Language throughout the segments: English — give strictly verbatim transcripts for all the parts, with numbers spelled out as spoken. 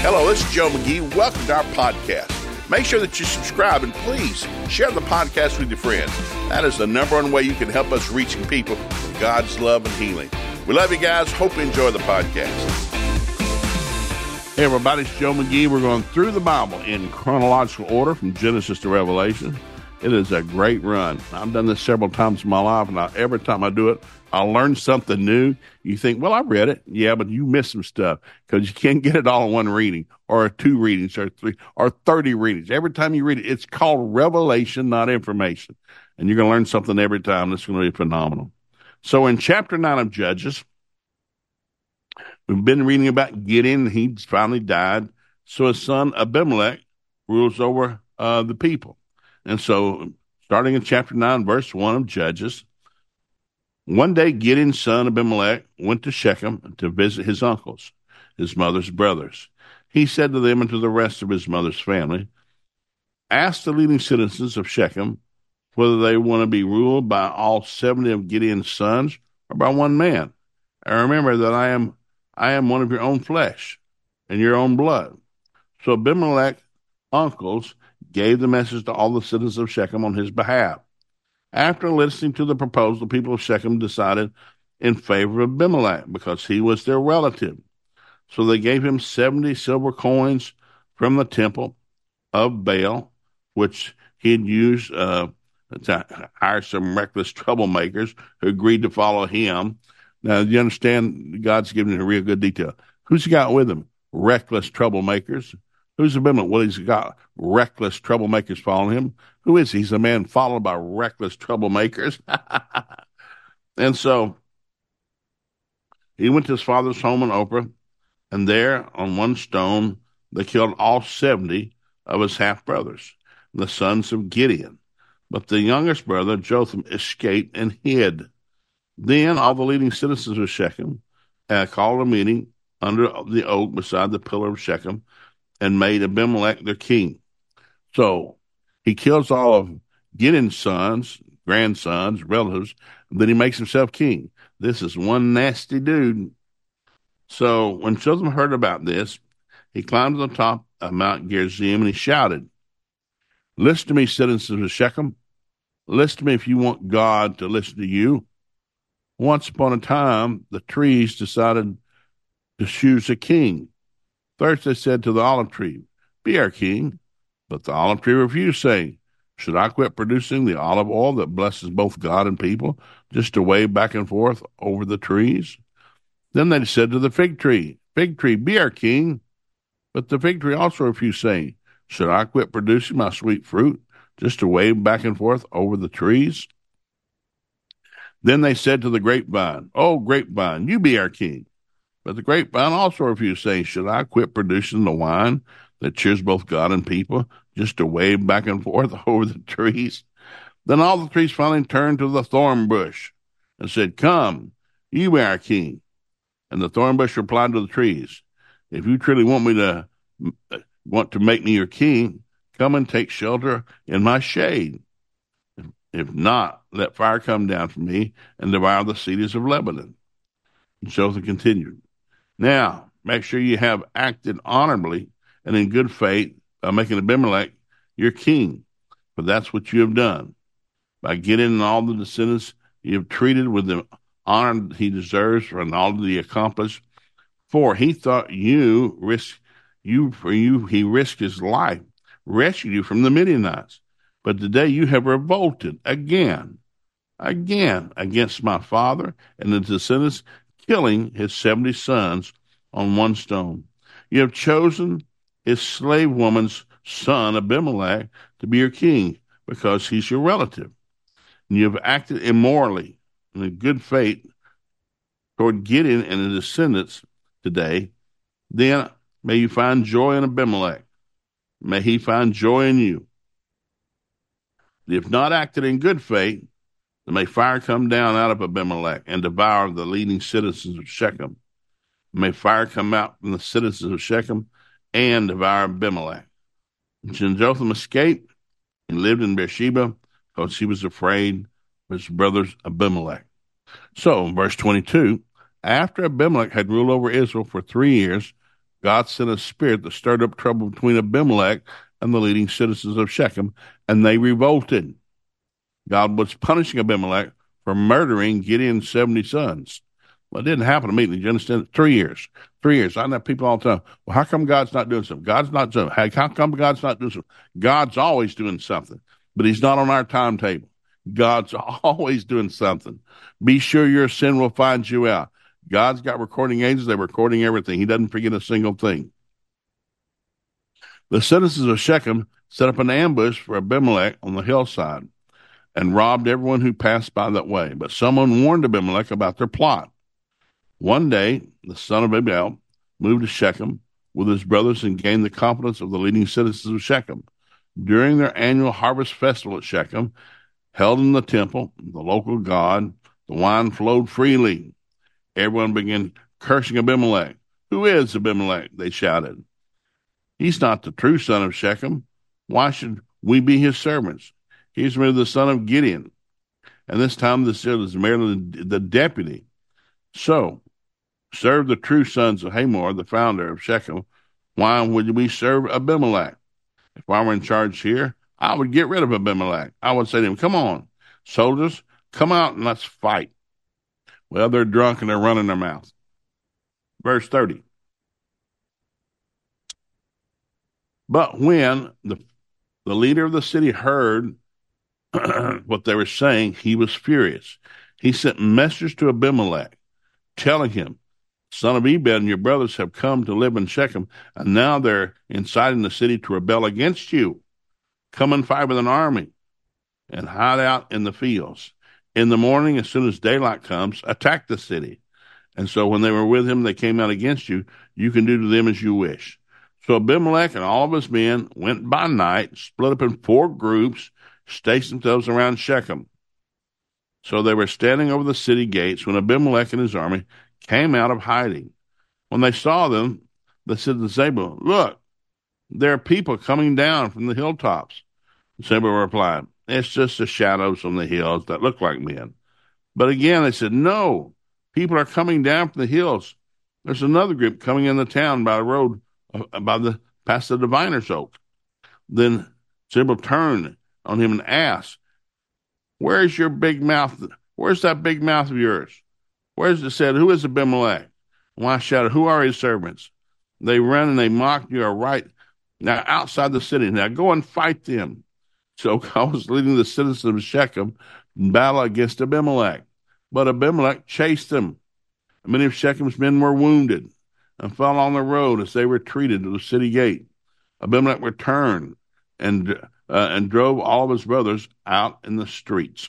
Hello, this is Joe McGee. Welcome to our podcast. Make sure that you subscribe and please share the podcast with your friends. That is the number one way you can help us reaching people with God's love and healing. We love you guys. Hope you enjoy the podcast. Hey everybody, it's Joe McGee. We're going through the Bible in chronological order from Genesis to Revelation. It is a great run. I've done this several times in my life, and I, every time I do it, I learn something new. You think, well, I read it. Yeah, but you missed some stuff because you can't get it all in one reading or two readings or three or thirty readings. Every time you read it, it's called revelation, not information. And you're going to learn something every time. That's going to be phenomenal. So in chapter nine of Judges, we've been reading about Gideon. He finally died. So his son Abimelech rules over uh, the people. And so starting in chapter nine, verse one of Judges, one day Gideon's son Abimelech went to Shechem to visit his uncles, his mother's brothers. He said to them and to the rest of his mother's family, ask the leading citizens of Shechem whether they want to be ruled by all seventy of Gideon's sons or by one man. And remember that I am I am one of your own flesh and your own blood. So Abimelech's uncles gave the message to all the citizens of Shechem on his behalf. After listening to the proposal, the people of Shechem decided in favor of Abimelech because he was their relative. So they gave him seventy silver coins from the temple of Baal, which he had used uh, to hire some reckless troublemakers who agreed to follow him. Now, you understand, God's giving you a real good detail. Who's he got with him? Reckless troublemakers. Who's Abimelech? Well, he's got reckless troublemakers following him. Who is he? He's a man followed by reckless troublemakers. And so he went to his father's home in Ophrah, and there on one stone they killed all seventy of his half-brothers, the sons of Gideon. But the youngest brother, Jotham, escaped and hid. Then all the leading citizens of Shechem uh, called a meeting under the oak beside the pillar of Shechem and made Abimelech their king. So he kills all of Gideon's sons, grandsons, relatives, and then he makes himself king. This is one nasty dude. So when Jotham heard about this, he climbed to the top of Mount Gerizim and he shouted, listen to me, citizens of Shechem. Listen to me if you want God to listen to you. Once upon a time, the trees decided to choose a king. First they said to the olive tree, be our king. But the olive tree refused, saying, should I quit producing the olive oil that blesses both God and people just to wave back and forth over the trees? Then they said to the fig tree, fig tree, be our king. But the fig tree also refused, saying, should I quit producing my sweet fruit just to wave back and forth over the trees? Then they said to the grapevine, oh, grapevine, you be our king. But the grapevine also refused, saying, should I quit producing the wine that cheers both God and people just to wave back and forth over the trees? Then all the trees finally turned to the thorn bush and said, come, you be our king. And the thorn bush replied to the trees, if you truly want me to want to make me your king, come and take shelter in my shade. If not, let fire come down from me and devour the cedars of Lebanon. And Jotham continued, now, make sure you have acted honorably and in good faith by making Abimelech your king, for that's what you have done. By getting all the descendants you have treated with the honor he deserves for all that he accomplished. For he thought you risk you for you he risked his life, rescued you from the Midianites. But today you have revolted again, again against my father and the descendants, killing his seventy sons on one stone. You have chosen his slave woman's son, Abimelech, to be your king because he's your relative. And you have acted immorally and in good faith toward Gideon and his descendants today. Then may you find joy in Abimelech. May he find joy in you. If not acted in good faith, then may fire come down out of Abimelech and devour the leading citizens of Shechem. May fire come out from the citizens of Shechem and devour Abimelech. And Jotham escaped and lived in Beersheba because he was afraid of his brother's Abimelech. So, verse twenty-two, after Abimelech had ruled over Israel for three years, God sent a spirit that stirred up trouble between Abimelech and the leading citizens of Shechem, and they revolted. God was punishing Abimelech for murdering Gideon's seventy sons. Well, it didn't happen immediately. You understand? Three years. Three years. I know people all the time. Well, how come God's not doing something? God's not doing something. How come God's not doing something? God's always doing something, but he's not on our timetable. God's always doing something. Be sure your sin will find you out. God's got recording angels. They're recording everything. He doesn't forget a single thing. The citizens of Shechem set up an ambush for Abimelech on the hillside and robbed everyone who passed by that way. But someone warned Abimelech about their plot. One day, the son of Abiel moved to Shechem with his brothers and gained the confidence of the leading citizens of Shechem. During their annual harvest festival at Shechem, held in the temple, the local god, the wine flowed freely. Everyone began cursing Abimelech. Who is Abimelech? They shouted. He's not the true son of Shechem. Why should we be his servants? He's merely the son of Gideon. And this time this is merely the deputy. So, serve the true sons of Hamor, the founder of Shechem. Why would we serve Abimelech? If I were in charge here, I would get rid of Abimelech. I would say to him, come on, soldiers, come out and let's fight. Well, they're drunk and they're running their mouths. Verse thirty. But when the, the leader of the city heard what they were saying, he was furious. He sent messengers to Abimelech, telling him, son of Ebed and your brothers have come to live in Shechem, and now they're inciting the city to rebel against you. Come and fight with an army and hide out in the fields. In the morning, as soon as daylight comes, attack the city. And so when they were with him, they came out against you. You can do to them as you wish. So Abimelech and all of his men went by night, split up in four groups, stationed themselves around Shechem. So they were standing over the city gates when Abimelech and his army came out of hiding. When they saw them, they said to Zebul, look, there are people coming down from the hilltops. Zebul replied, it's just the shadows on the hills that look like men. But again, they said, no, people are coming down from the hills. There's another group coming in the town by the road, uh, by the past the diviner's oak. Then Zebul turned on him and asked, where's your big mouth? Where's that big mouth of yours? Where's it said, who is Abimelech? And I shouted, who are his servants? They run and they mock you are right now outside the city. Now go and fight them. So I was leading the citizens of Shechem in battle against Abimelech. But Abimelech chased them. Many of Shechem's men were wounded and fell on the road as they retreated to the city gate. Abimelech returned and uh, and drove all of his brothers out in the streets.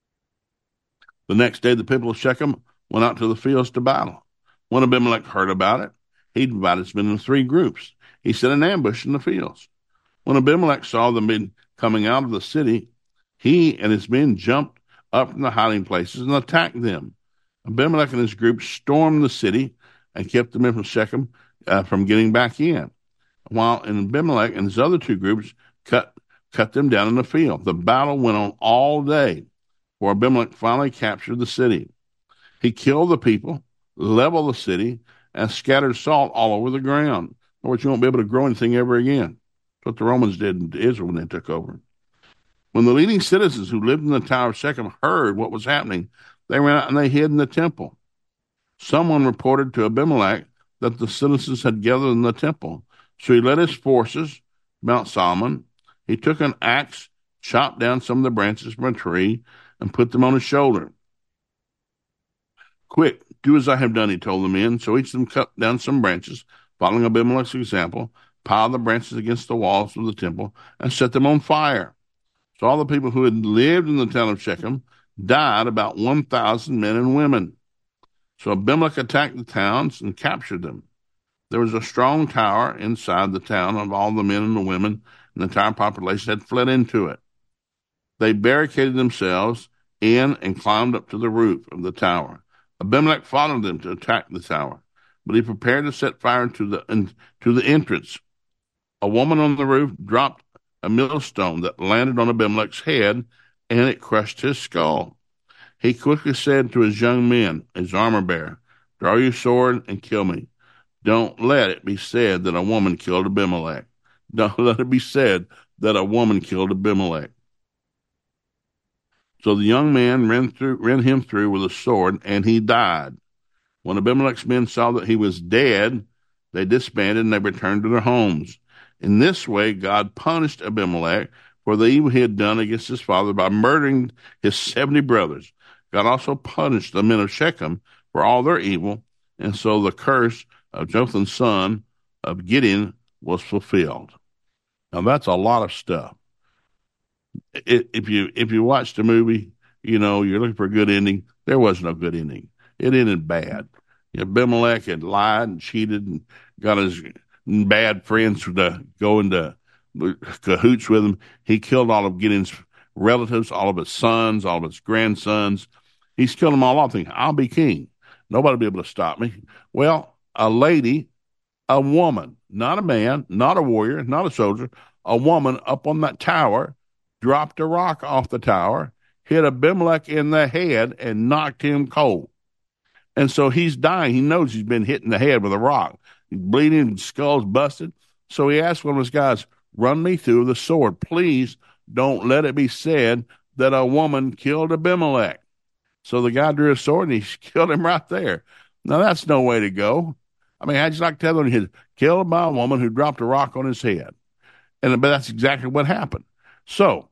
The next day, the people of Shechem went out to the fields to battle. When Abimelech heard about it, he divided his men into three groups. He set an ambush in the fields. When Abimelech saw the men coming out of the city, he and his men jumped up from the hiding places and attacked them. Abimelech and his group stormed the city and kept the men from Shechem uh, from getting back in, while Abimelech and his other two groups cut cut them down in the field. The battle went on all day, for Abimelech finally captured the city. He killed the people, leveled the city, and scattered salt all over the ground. In other words, you won't be able to grow anything ever again. That's what the Romans did in Israel when they took over. When the leading citizens who lived in the tower of Shechem heard what was happening, they ran out and they hid in the temple. Someone reported to Abimelech that the citizens had gathered in the temple. So he led his forces, Mount Solomon. He took an axe, chopped down some of the branches from a tree, and put them on his shoulder. Quick, do as I have done, he told the men. So each of them cut down some branches, following Abimelech's example, piled the branches against the walls of the temple, and set them on fire. So all the people who had lived in the town of Shechem died, about one thousand men and women. So Abimelech attacked the towns and captured them. There was a strong tower inside the town of all the men and the women, and the entire population had fled into it. They barricaded themselves in and climbed up to the roof of the tower. Abimelech followed them to attack the tower, but he prepared to set fire to the in, to the entrance. A woman on the roof dropped a millstone that landed on Abimelech's head, and it crushed his skull. He quickly said to his young men, his armor bearer, draw your sword and kill me. Don't let it be said that a woman killed Abimelech. Don't let it be said that a woman killed Abimelech. So the young man ran through, ran him through with a sword, and he died. When Abimelech's men saw that he was dead, they disbanded and they returned to their homes. In this way, God punished Abimelech for the evil he had done against his father by murdering his seventy brothers. God also punished the men of Shechem for all their evil, and so the curse of Jotham's son of Gideon was fulfilled. Now that's a lot of stuff. If you if you watch the movie, you know, you're looking for a good ending. There was no good ending. It ended bad. Abimelech had lied and cheated and got his bad friends to go into cahoots with him. He killed all of Gideon's relatives, all of his sons, all of his grandsons. He's killed them all off, thinking, I'll be king. Nobody will be able to stop me. Well, a lady, a woman, not a man, not a warrior, not a soldier, a woman up on that tower, dropped a rock off the tower, hit Abimelech in the head, and knocked him cold. And so he's dying. He knows he's been hit in the head with a rock. He's bleeding, his skull's busted. So he asked one of his guys, run me through the sword. Please don't let it be said that a woman killed Abimelech. So the guy drew a sword, and he killed him right there. Now, that's no way to go. I mean, how'd you like to tell him he's killed by a woman who dropped a rock on his head? And but that's exactly what happened. So,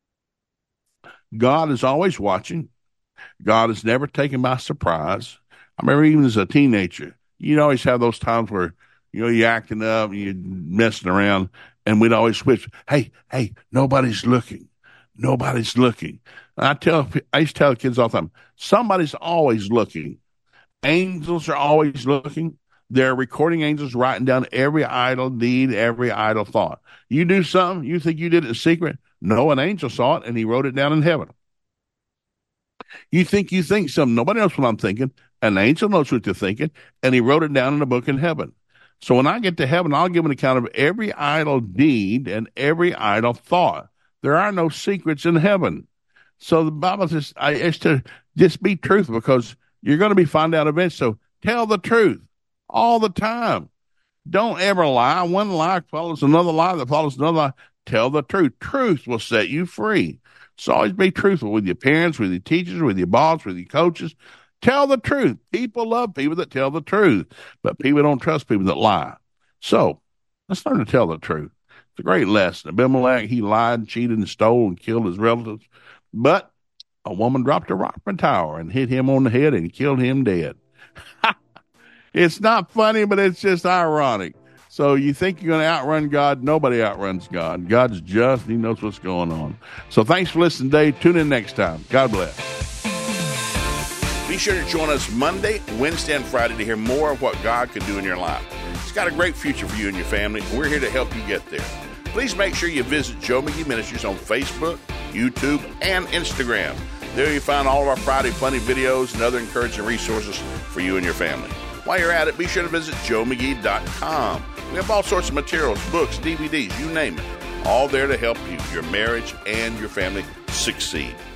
God is always watching. God is never taken by surprise. I remember even as a teenager, you'd always have those times where, you know, you're acting up, you're messing around, and we'd always switch. Hey, hey, nobody's looking. Nobody's looking. And I tell, I used to tell the kids all the time, somebody's always looking. Angels are always looking. They're recording angels writing down every idle deed, every idle thought. You do something, you think you did it in secret. No, an angel saw it, and he wrote it down in heaven. You think you think something. Nobody knows what I'm thinking. An angel knows what you're thinking, and he wrote it down in a book in heaven. So when I get to heaven, I'll give an account of every idle deed and every idle thought. There are no secrets in heaven. So the Bible says I, it's to just be truthful, because you're going to be found out eventually. So tell the truth all the time. Don't ever lie. One lie follows another lie that follows another lie. Tell the truth. Truth will set you free. So always be truthful with your parents, with your teachers, with your boss, with your coaches. Tell the truth. People love people that tell the truth, but people don't trust people that lie. So let's learn to tell the truth. It's a great lesson. Abimelech, he lied, cheated, and stole and killed his relatives. But a woman dropped a rock from a tower and hit him on the head and killed him dead. It's not funny, but it's just ironic. So you think you're going to outrun God? Nobody outruns God. God's just. He knows what's going on. So thanks for listening today. Tune in next time. God bless. Be sure to join us Monday, Wednesday, and Friday to hear more of what God can do in your life. He's got a great future for you and your family, and we're here to help you get there. Please make sure you visit Joe McGee Ministries on Facebook, YouTube, and Instagram. There you find all of our Friday Funny videos and other encouraging resources for you and your family. While you're at it, be sure to visit joe mcgee dot com. We have all sorts of materials, books, D V Ds, you name it, all there to help you, your marriage, and your family succeed.